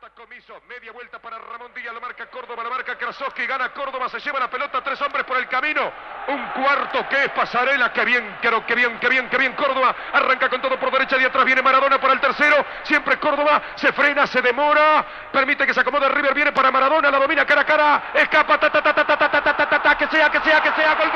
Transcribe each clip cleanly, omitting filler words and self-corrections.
Comiso, media vuelta para Ramón Díaz, lo marca Córdoba, lo marca Krasowski, gana Córdoba, se lleva la pelota, 3 hombres por el camino, un cuarto que es pasarela, que bien Córdoba, arranca con todo por derecha, de atrás viene Maradona para el tercero, siempre Córdoba, se frena, se demora, permite que se acomode River, viene para Maradona, la domina cara a cara, escapa, que sea, gol,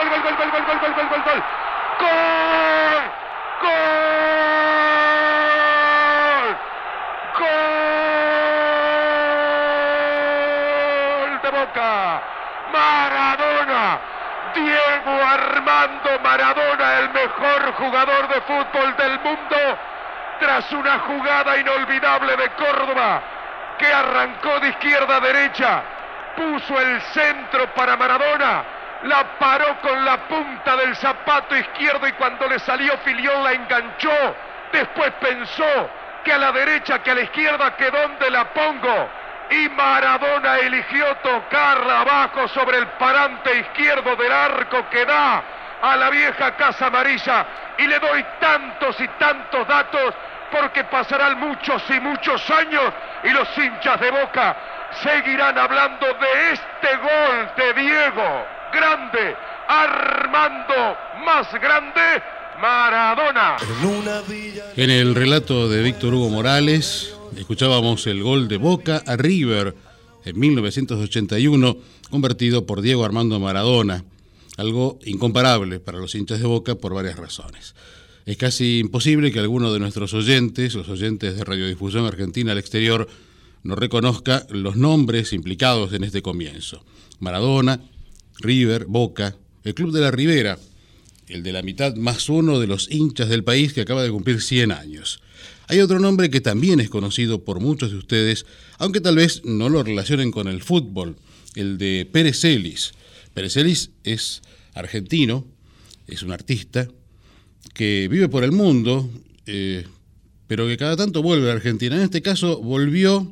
Boca, Maradona, Diego Armando Maradona, el mejor jugador de fútbol del mundo, tras una jugada inolvidable de Córdoba, que arrancó de izquierda a derecha, puso el centro para Maradona, la paró con la punta del zapato izquierdo y cuando le salió Filión la enganchó, después pensó que a la derecha, que a la izquierda, que dónde la pongo, y Maradona eligió tocarla abajo sobre el parante izquierdo del arco que da a la vieja Casa Amarilla, y le doy tantos y tantos datos porque pasarán muchos y muchos años y los hinchas de Boca seguirán hablando de este gol de Diego, grande, Armando, más grande, Maradona. En el relato de Víctor Hugo Morales escuchábamos el gol de Boca a River en 1981, convertido por Diego Armando Maradona, algo incomparable para los hinchas de Boca por varias razones. Es casi imposible que alguno de nuestros oyentes, los oyentes de Radiodifusión Argentina al exterior, no reconozca los nombres implicados en este comienzo. Maradona, River, Boca, el Club de la Ribera, el de la mitad más uno de los hinchas del país que acaba de cumplir 100 años. Hay otro nombre que también es conocido por muchos de ustedes, aunque tal vez no lo relacionen con el fútbol, el de Pérez Celis. Pérez Celis es argentino, es un artista que vive por el mundo, pero que cada tanto vuelve a Argentina. En este caso volvió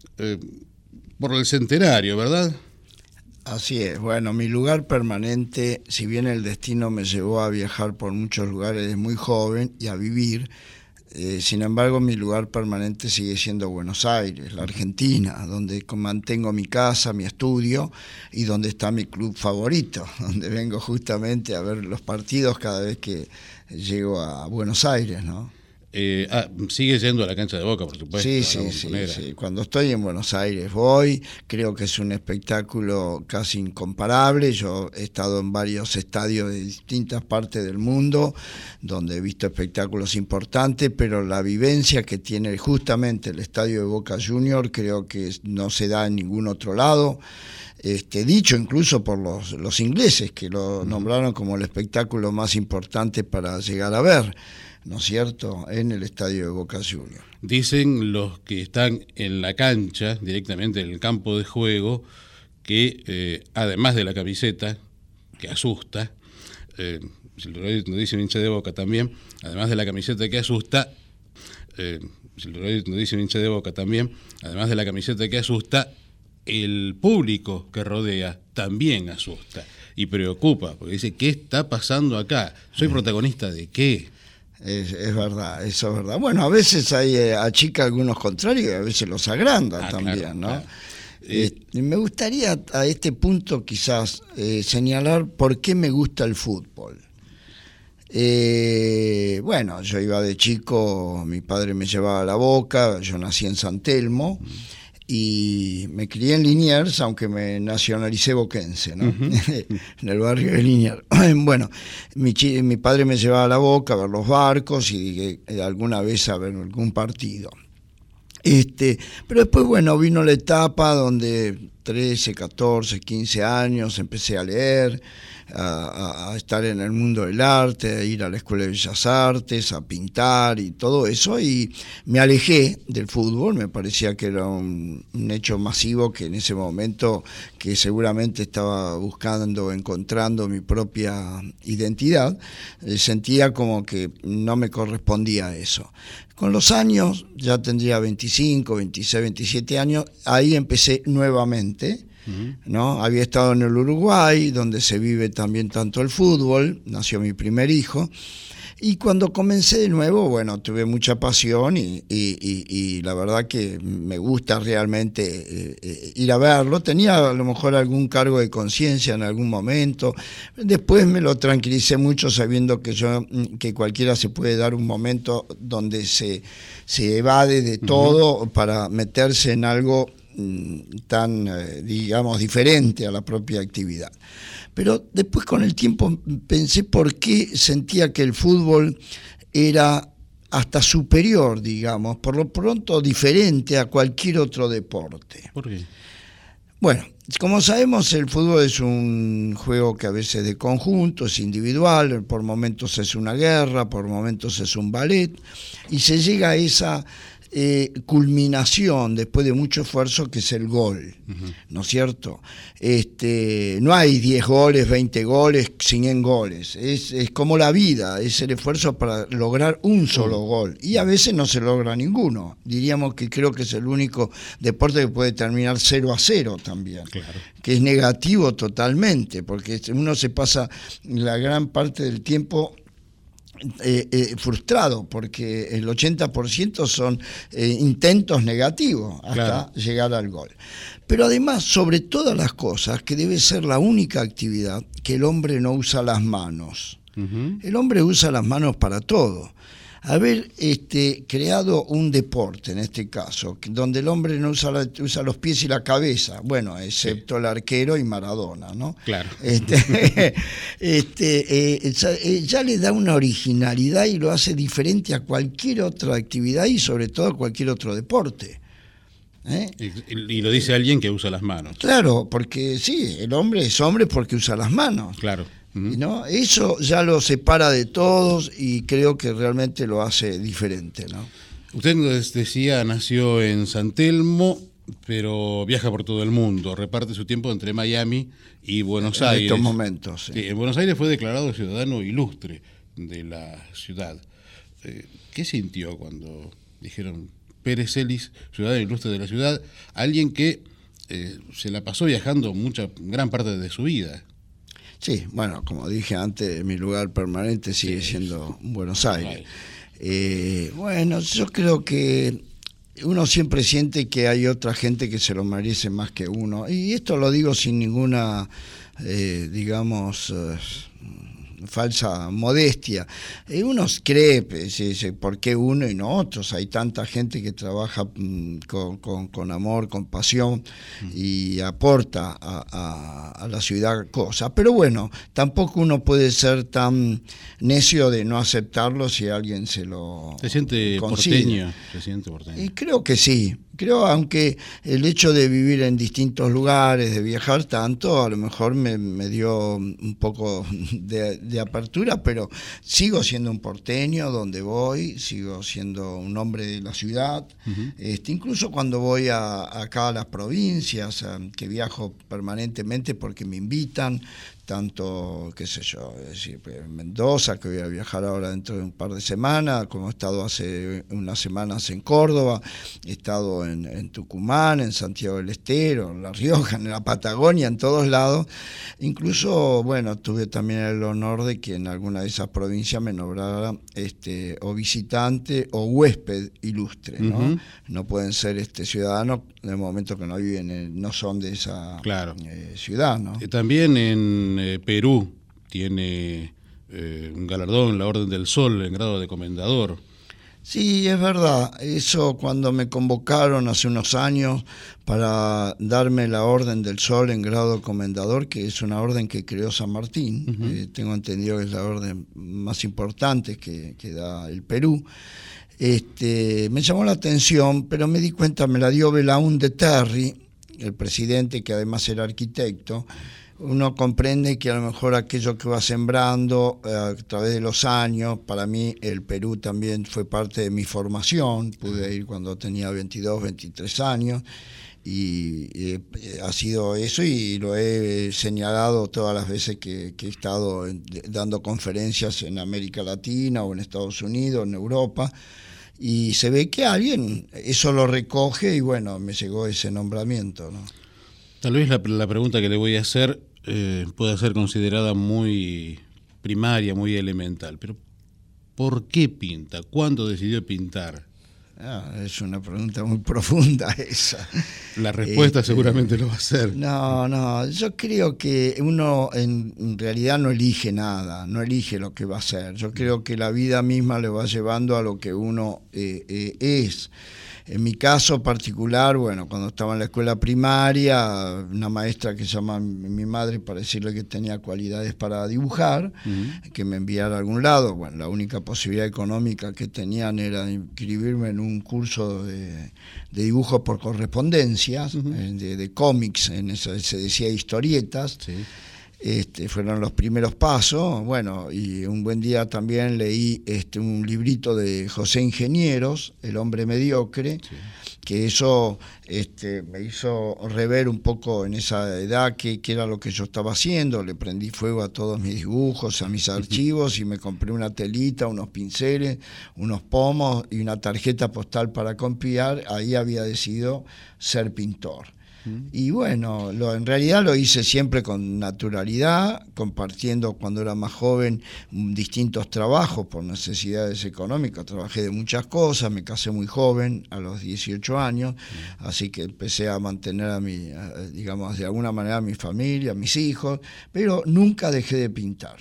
por el centenario, ¿verdad? Así es. Bueno, mi lugar permanente, si bien el destino me llevó a viajar por muchos lugares desde muy joven y a vivir, sin embargo mi lugar permanente sigue siendo Buenos Aires, la Argentina, donde mantengo mi casa, mi estudio y donde está mi club favorito, donde vengo justamente a ver los partidos cada vez que llego a Buenos Aires, ¿no? Sigue yendo a la cancha de Boca, por supuesto. Sí. Cuando estoy en Buenos Aires voy, creo que es un espectáculo casi incomparable. Yo he estado en varios estadios de distintas partes del mundo, donde he visto espectáculos importantes, pero la vivencia que tiene justamente el estadio de Boca Juniors creo que no se da en ningún otro lado. Dicho incluso por los ingleses, que lo nombraron como el espectáculo más importante para llegar a ver, ¿no es cierto?, en el estadio de Boca Juniors. Dicen los que están en la cancha, directamente en el campo de juego, que además de la camiseta, que asusta, lo dice un hincha de Boca también, además de la camiseta que asusta, el público que rodea también asusta y preocupa, porque dice, ¿qué está pasando acá? ¿Soy protagonista de qué? Es verdad, eso es verdad. Bueno, a veces achica algunos contrarios y a veces los agranda también, claro, ¿no? Claro. Me gustaría a este punto quizás señalar por qué me gusta el fútbol. Bueno, yo iba de chico, mi padre me llevaba a la Boca, yo nací en San Telmo y me crié en Liniers, aunque me nacionalicé boquense, ¿no? Uh-huh. En el barrio de Liniers. Bueno, mi padre me llevaba a la Boca a ver los barcos y alguna vez a ver algún partido. Pero después, bueno, vino la etapa donde 13, 14, 15 años empecé a leer, a estar en el mundo del arte, a ir a la Escuela de Bellas Artes, a pintar y todo eso, y me alejé del fútbol. Me parecía que era un hecho masivo que en ese momento, que seguramente estaba encontrando mi propia identidad, sentía como que no me correspondía eso. Con los años, ya tendría 25, 26, 27 años, ahí empecé nuevamente, ¿no? Había estado en el Uruguay, donde se vive también tanto el fútbol, nació mi primer hijo, Y cuando comencé de nuevo, bueno, tuve mucha pasión y la verdad que me gusta realmente ir a verlo. Tenía a lo mejor algún cargo de conciencia en algún momento. Después me lo tranquilicé mucho sabiendo que cualquiera se puede dar un momento donde se evade de todo para meterse en algo tan, digamos, diferente a la propia actividad. Pero después con el tiempo pensé por qué sentía que el fútbol era hasta superior, digamos, por lo pronto diferente a cualquier otro deporte. ¿Por qué? Bueno, como sabemos, el fútbol es un juego que a veces de conjunto, es individual, por momentos es una guerra, por momentos es un ballet, y se llega a esa culminación después de mucho esfuerzo, que es el gol, ¿no es cierto? No hay 10 goles, 20 goles, 100 goles, es como la vida, es el esfuerzo para lograr un solo gol, y a veces no se logra ninguno. Diríamos que creo que es el único deporte que puede terminar 0-0 también, claro, que es negativo totalmente, porque uno se pasa la gran parte del tiempo frustrado, porque el 80% son intentos negativos hasta llegar al gol. Pero además, sobre todas las cosas, que debe ser la única actividad que el hombre no usa las manos. El hombre usa las manos para todo. Haber creado un deporte, en este caso, donde el hombre no usa los pies y la cabeza, bueno, excepto el arquero y Maradona, ¿no? Claro. Ya le da una originalidad y lo hace diferente a cualquier otra actividad y sobre todo a cualquier otro deporte. Y lo dice alguien que usa las manos. Claro, porque sí, el hombre es hombre porque usa las manos. Claro. ¿No? Eso ya lo separa de todos y creo que realmente lo hace diferente, ¿no? Usted nos decía, nació en San Telmo, pero viaja por todo el mundo, reparte su tiempo entre Miami y Buenos Aires. En estos momentos, sí. Sí, en Buenos Aires fue declarado ciudadano ilustre de la ciudad. ¿Qué sintió cuando dijeron Pérez Celis, ciudadano ilustre de la ciudad? Alguien que se la pasó viajando gran parte de su vida. Sí, bueno, como dije antes, mi lugar permanente sigue siendo Buenos Aires. Bueno, yo creo que uno siempre siente que hay otra gente que se lo merece más que uno. Y esto lo digo sin ninguna, digamos, falsa modestia. Uno cree, ¿por qué uno y no otros? Hay tanta gente que trabaja con amor, con pasión y aporta a la ciudad cosas. Pero bueno, tampoco uno puede ser tan necio de no aceptarlo si alguien se lo consigue. ¿Se siente porteño? Y creo que sí. Creo, aunque el hecho de vivir en distintos lugares, de viajar tanto, a lo mejor me dio un poco de apertura, pero sigo siendo un porteño donde voy, sigo siendo un hombre de la ciudad. Incluso cuando voy acá a las provincias, que viajo permanentemente porque me invitan, tanto, qué sé yo, es decir, Mendoza, que voy a viajar ahora dentro de un par de semanas, como he estado hace unas semanas en Córdoba, he estado en Tucumán, en Santiago del Estero, en La Rioja, en la Patagonia, en todos lados. Incluso, bueno, tuve también el honor de que en alguna de esas provincias me nombrara o visitante o huésped ilustre, ¿no? No pueden ser ciudadanos en el momento que no viven, no son de esa ciudad, ¿no? También en Perú tiene un galardón, la Orden del Sol, en grado de comendador. Sí, es verdad. Eso cuando me convocaron hace unos años para darme la Orden del Sol en grado de comendador, que es una orden que creó San Martín, tengo entendido que es la orden más importante que da el Perú. Me llamó la atención, pero me di cuenta, me la dio Belaúnde Terry, el presidente, que además era arquitecto. Uno comprende que a lo mejor aquello que va sembrando a través de los años, para mí el Perú también fue parte de mi formación, pude ir cuando tenía 22, 23 años, y ha sido eso, y lo he señalado todas las veces que he estado dando conferencias en América Latina o en Estados Unidos, en Europa, y se ve que alguien eso lo recoge y bueno, me llegó ese nombramiento, ¿no? Tal vez la pregunta que le voy a hacer pueda ser considerada muy primaria, muy elemental, pero ¿Por qué pinta? ¿Cuándo decidió pintar? Es una pregunta muy profunda esa. La respuesta seguramente lo va a ser. No, yo creo que uno en realidad no elige nada, no elige lo que va a hacer. Yo creo que la vida misma le va llevando a lo que uno es. En mi caso particular, bueno, cuando estaba en la escuela primaria, una maestra que se llama mi madre para decirle que tenía cualidades para dibujar, que me enviara a algún lado. Bueno, la única posibilidad económica que tenían era inscribirme en un curso de dibujo por correspondencia, de cómics, en eso se decía historietas. Sí. Fueron los primeros pasos. Bueno, y un buen día también leí un librito de José Ingenieros, El hombre mediocre, sí, que eso me hizo rever un poco en esa edad qué era lo que yo estaba haciendo. Le prendí fuego a todos mis dibujos, a mis archivos, y me compré una telita, unos pinceles, unos pomos y una tarjeta postal para copiar. Ahí había decidido ser pintor. Y bueno, en realidad lo hice siempre con naturalidad, compartiendo cuando era más joven distintos trabajos por necesidades económicas. Trabajé de muchas cosas, me casé muy joven, a los 18 años, así que empecé a mantener digamos, de alguna manera a mi familia, a mis hijos, pero nunca dejé de pintar.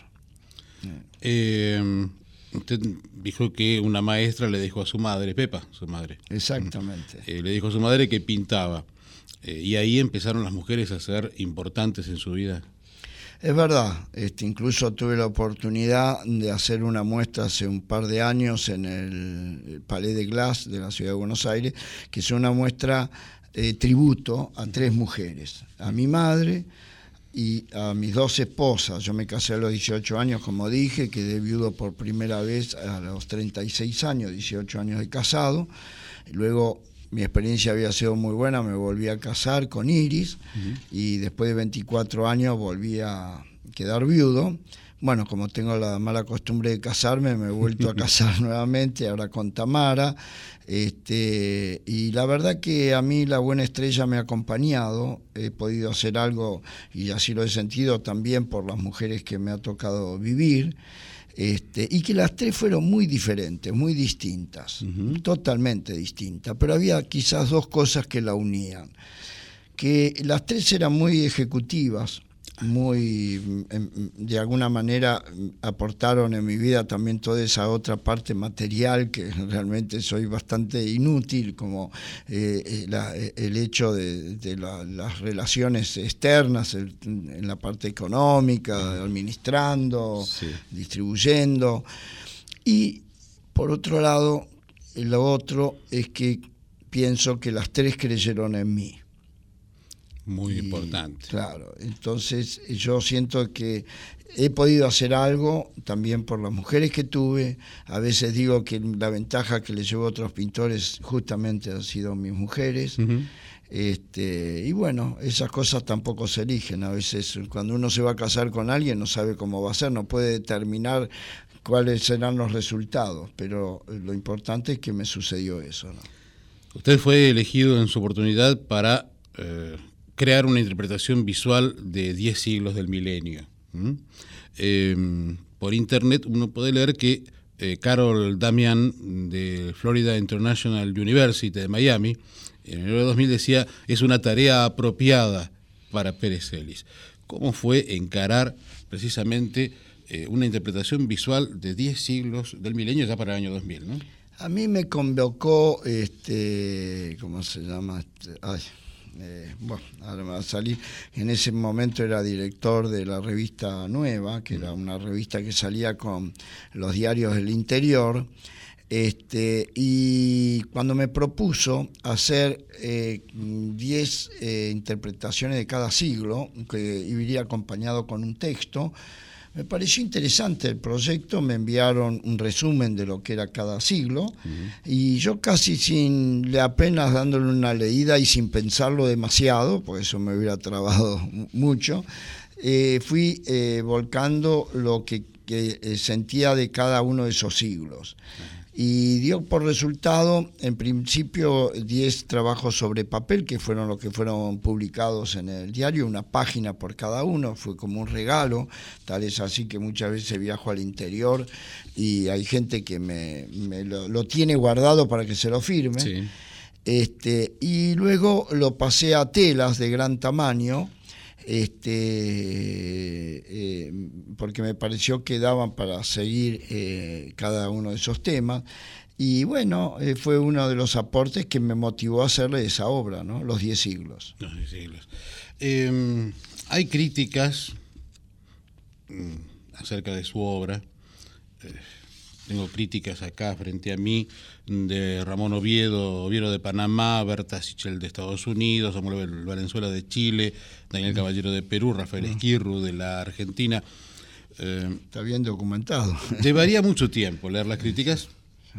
Usted dijo que una maestra le dijo a su madre, Pepa, su madre. Exactamente. Le dijo a su madre que pintaba. Y ahí empezaron las mujeres a ser importantes en su vida. Es verdad, incluso tuve la oportunidad de hacer una muestra hace un par de años en el Palais de Glace de la ciudad de Buenos Aires, que es una muestra tributo a 3 mujeres, a mi madre y a mis 2 esposas. Yo me casé a los 18 años, como dije, quedé viudo por primera vez a los 36 años, 18 años de casado. Luego mi experiencia había sido muy buena, me volví a casar con Iris, y después de 24 años volví a quedar viudo. Bueno, como tengo la mala costumbre de casarme, me he vuelto a casar nuevamente, ahora con Tamara. Y la verdad que a mí la buena estrella me ha acompañado, he podido hacer algo, y así lo he sentido también por las mujeres que me ha tocado vivir. Y que las 3 fueron muy diferentes, muy distintas, totalmente distintas, pero había quizás 2 cosas que la unían, que las 3 eran muy ejecutivas, muy, de alguna manera aportaron en mi vida también toda esa otra parte material, que realmente soy bastante inútil, como el hecho de las relaciones externas, en la parte económica, administrando, sí, distribuyendo. Y por otro lado, lo otro es que pienso que las 3 creyeron en mí. Muy importante. Claro, entonces yo siento que he podido hacer algo también por las mujeres que tuve. A veces digo que la ventaja que le llevo a otros pintores justamente han sido mis mujeres. Y bueno, esas cosas tampoco se eligen. A veces cuando uno se va a casar con alguien no sabe cómo va a ser, no puede determinar cuáles serán los resultados, pero lo importante es que me sucedió eso, ¿no? Usted fue elegido en su oportunidad para crear una interpretación visual de 10 siglos del milenio. Por internet uno puede leer que Carol Damian de Florida International University de Miami en el año 2000 decía: es una tarea apropiada para Pérez Celis. ¿Cómo fue encarar precisamente una interpretación visual de 10 siglos del milenio ya para el año 2000, ¿no? A mí me convocó, ¿cómo se llama? Bueno, ahora me va a salir. En ese momento era director de la revista Nueva, que era una revista que salía con los diarios del interior. Y cuando me propuso hacer 10 interpretaciones de cada siglo, que iría acompañado con un texto, me pareció interesante el proyecto. Me enviaron un resumen de lo que era cada siglo, y yo casi apenas dándole una leída y sin pensarlo demasiado, porque eso me hubiera trabado mucho, fui volcando lo que sentía de cada uno de esos siglos. y dio por resultado, en principio, 10 trabajos sobre papel, que fueron los que fueron publicados en el diario, una página por cada uno, fue como un regalo, tal es así que muchas veces viajo al interior y hay gente que me lo tiene guardado para que se lo firme. Sí. Y luego lo pasé a telas de gran tamaño, porque me pareció que daban para seguir cada uno de esos temas. Y bueno, fue uno de los aportes que me motivó a hacerle esa obra, ¿no? Los 10 siglos. Los 10 siglos. Hay críticas acerca de su obra. Tengo críticas acá frente a mí de Ramón Oviedo de Panamá, Berta Sichel de Estados Unidos, Samuel Valenzuela de Chile, Daniel Caballero de Perú, Rafael Esquirru de la Argentina. Está bien documentado. Llevaría mucho tiempo leer las críticas.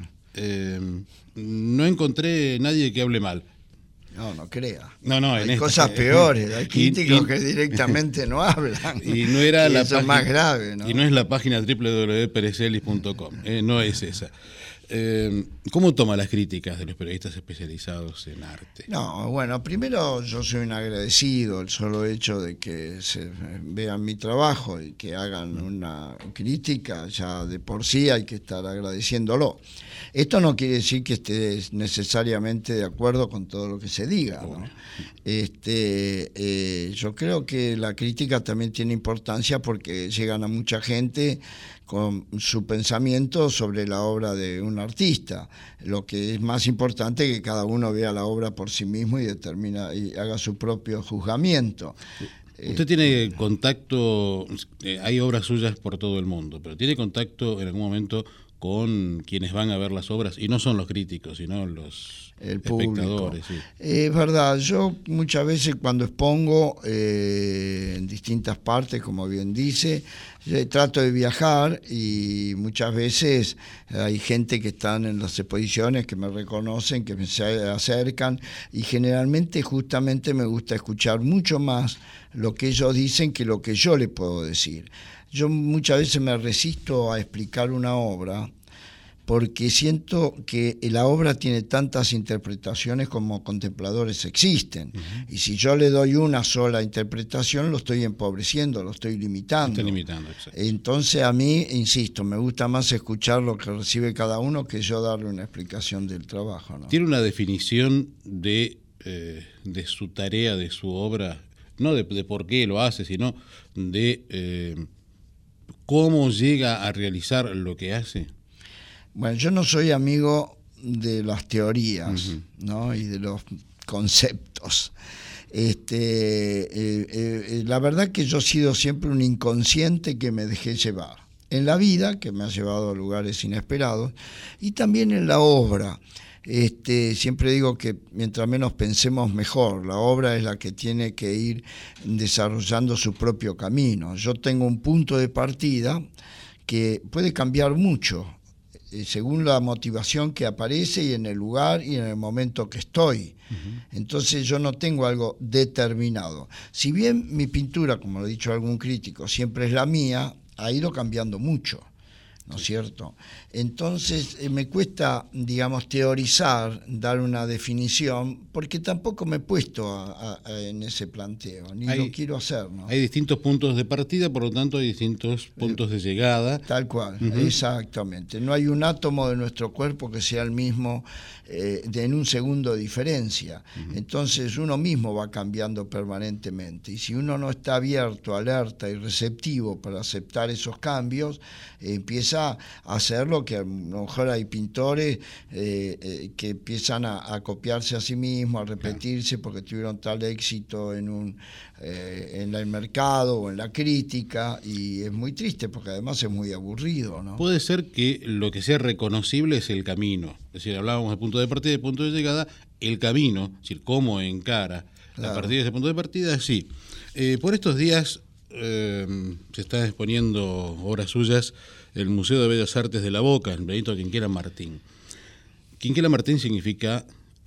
No encontré nadie que hable mal. No crea. No, hay cosas peores, hay críticos que directamente no hablan. Y no era la eso es más grave, ¿no? Y no es la página www.perecelis.com, no es esa. ¿Cómo toma las críticas de los periodistas especializados en arte? No, bueno, primero yo soy un agradecido, el solo hecho de que se vean mi trabajo y que hagan una crítica, ya de por sí hay que estar agradeciéndolo. Esto no quiere decir que esté necesariamente de acuerdo con todo lo que se diga, ¿no? Yo creo que la crítica también tiene importancia porque llegan a mucha gente con su pensamiento sobre la obra de un artista. Lo que es más importante es que cada uno vea la obra por sí mismo y determina y haga su propio juzgamiento. Usted tiene contacto, hay obras suyas por todo el mundo, pero ¿tiene contacto en algún momento con quienes van a ver las obras? Y no son los críticos, sino los espectadores. Sí. Es verdad, yo muchas veces cuando expongo en distintas partes, como bien dice, trato de viajar y muchas veces hay gente que están en las exposiciones que me reconocen, que se acercan y generalmente justamente me gusta escuchar mucho más lo que ellos dicen que lo que yo le puedo decir. Yo muchas veces me resisto a explicar una obra porque siento que la obra tiene tantas interpretaciones como contempladores existen. Y si yo le doy una sola interpretación, lo estoy empobreciendo, lo estoy limitando. Exacto. Entonces a mí, insisto, me gusta más escuchar lo que recibe cada uno que yo darle una explicación del trabajo, ¿no? ¿Tiene una definición de su tarea, de su obra? No de por qué lo hace, sino de cómo llega a realizar lo que hace. Bueno, yo no soy amigo de las teorías, ¿no? Y de los conceptos. La verdad que yo he sido siempre un inconsciente que me dejé llevar. En la vida, que me ha llevado a lugares inesperados, y también en la obra. Siempre digo que mientras menos pensemos mejor, la obra es la que tiene que ir desarrollando su propio camino. Yo tengo un punto de partida que puede cambiar mucho según la motivación que aparece y en el lugar y en el momento que estoy. Entonces yo no tengo algo determinado. Si bien mi pintura, como lo ha dicho algún crítico, siempre es la mía, ha ido cambiando mucho, ¿no es cierto? Entonces me cuesta, digamos, teorizar, dar una definición, porque tampoco me he puesto en ese planteo, ni lo quiero hacer, ¿no? Hay distintos puntos de partida, por lo tanto hay distintos puntos de llegada. Tal cual, exactamente. No hay un átomo de nuestro cuerpo que sea el mismo en un segundo de diferencia. Entonces uno mismo va cambiando permanentemente, y si uno no está abierto, alerta y receptivo para aceptar esos cambios, empieza a hacerlo, que a lo mejor hay pintores que empiezan a copiarse a sí mismos, a repetirse porque tuvieron tal éxito en el mercado o en la crítica, y es muy triste porque además es muy aburrido, ¿no? Puede ser que lo que sea reconocible es el camino, es decir, hablábamos de punto de partida y de punto de llegada, el camino, es decir, cómo encara a partir de ese punto de partida, sí. Por estos días se están exponiendo obras suyas el Museo de Bellas Artes de La Boca, en Benito Quinquela Martín. Quinquela Martín significa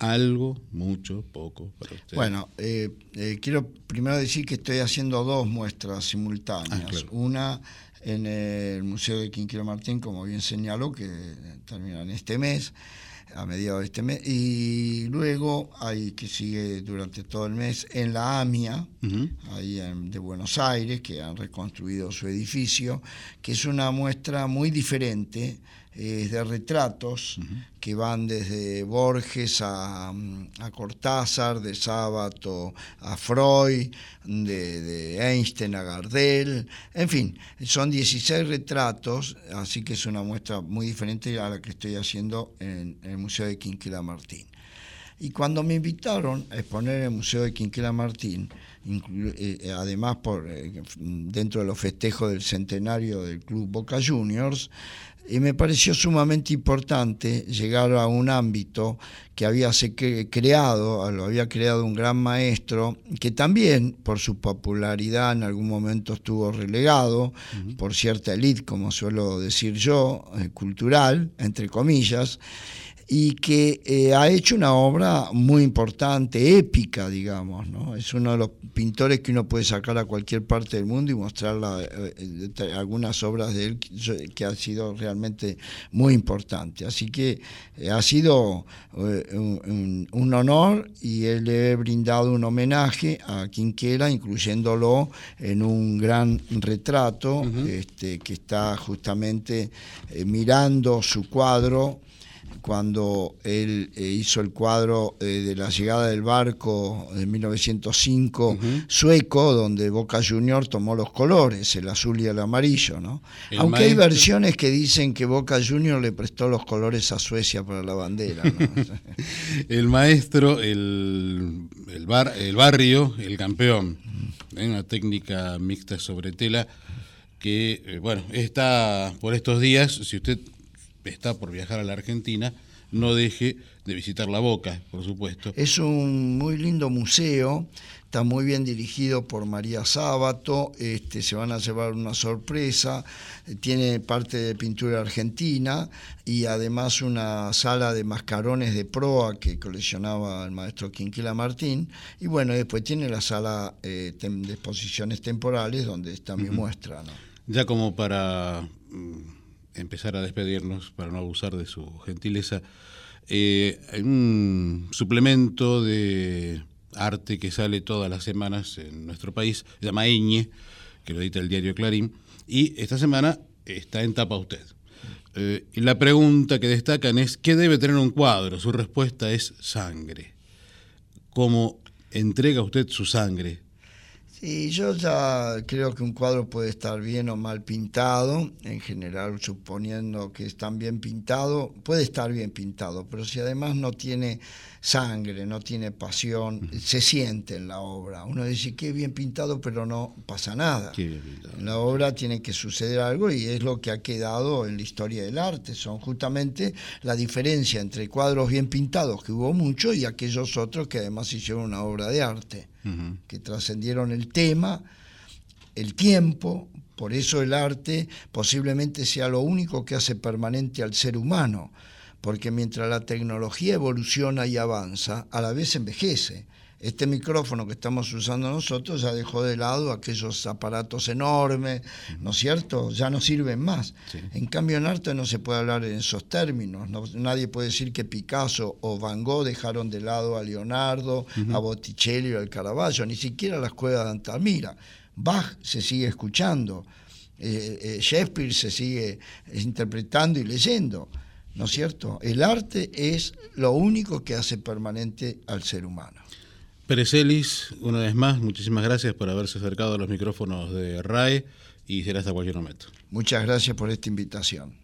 algo, mucho, poco para usted? Bueno, quiero primero decir que estoy haciendo 2 muestras simultáneas. Claro. Una en el Museo de Quinquela Martín, como bien señaló, que termina en este mes, a mediados de este mes, y luego hay que sigue durante todo el mes en la AMIA, ahí de Buenos Aires, que han reconstruido su edificio, que es una muestra muy diferente, de retratos que van desde Borges a Cortázar, de Sábato a Freud, de Einstein a Gardel, en fin, son 16 retratos, así que es una muestra muy diferente a la que estoy haciendo en el Museo de Quinquela Martín. Y cuando me invitaron a exponer en el Museo de Quinquela Martín, además dentro de los festejos del centenario del Club Boca Juniors, me pareció sumamente importante llegar a un ámbito que lo había creado un gran maestro, que también por su popularidad en algún momento estuvo relegado por cierta élite, como suelo decir yo, cultural, entre comillas, y que ha hecho una obra muy importante, épica, digamos, ¿no? Es uno de los pintores que uno puede sacar a cualquier parte del mundo y mostrar algunas obras de él que han sido realmente muy importantes. Así que ha sido un honor, y le he brindado un homenaje a Quinquela, incluyéndolo en un gran retrato que está justamente mirando su cuadro, cuando él hizo el cuadro de la llegada del barco de 1905 sueco, donde Boca Juniors tomó los colores, el azul y el amarillo, ¿no? Aunque hay versiones que dicen que Boca Juniors le prestó los colores a Suecia para la bandera, ¿no? El maestro, el barrio, el campeón, una técnica mixta sobre tela que, bueno, está por estos días. Si usted está por viajar a la Argentina, no deje de visitar La Boca, por supuesto. Es un muy lindo museo, está muy bien dirigido por María Sábato, se van a llevar una sorpresa, tiene parte de pintura argentina y además una sala de mascarones de proa que coleccionaba el maestro Quinquela Martín, y bueno, después tiene la sala de exposiciones temporales donde está mi muestra, ¿no? Ya como para empezar a despedirnos, para no abusar de su gentileza, hay un suplemento de arte que sale todas las semanas en nuestro país, se llama Eñe, que lo edita el diario Clarín, y esta semana está en tapa usted. Y la pregunta que destacan es: ¿qué debe tener un cuadro? Su respuesta es sangre. ¿Cómo entrega usted su sangre? Sí, yo ya creo que un cuadro puede estar bien o mal pintado, en general suponiendo que está bien pintado, puede estar bien pintado, pero si además no tiene sangre, no tiene pasión, se siente en la obra. Uno dice, qué bien pintado, pero no pasa nada. En la obra tiene que suceder algo, y es lo que ha quedado en la historia del arte. Son justamente la diferencia entre cuadros bien pintados, que hubo mucho, y aquellos otros que además hicieron una obra de arte, que trascendieron el tema, el tiempo. Por eso el arte posiblemente sea lo único que hace permanente al ser humano, porque mientras la tecnología evoluciona y avanza, a la vez envejece. Este micrófono que estamos usando nosotros ya dejó de lado aquellos aparatos enormes, ¿no es cierto? Ya no sirven más. Sí. En cambio, en arte no se puede hablar en esos términos. Nadie puede decir que Picasso o Van Gogh dejaron de lado a Leonardo, a Botticelli o al Caravaggio, ni siquiera la Escuela de Altamira. Bach se sigue escuchando, Shakespeare se sigue interpretando y leyendo, ¿no es cierto? El arte es lo único que hace permanente al ser humano. Pérez Ellis, una vez más, muchísimas gracias por haberse acercado a los micrófonos de RAE, y será hasta cualquier momento. Muchas gracias por esta invitación.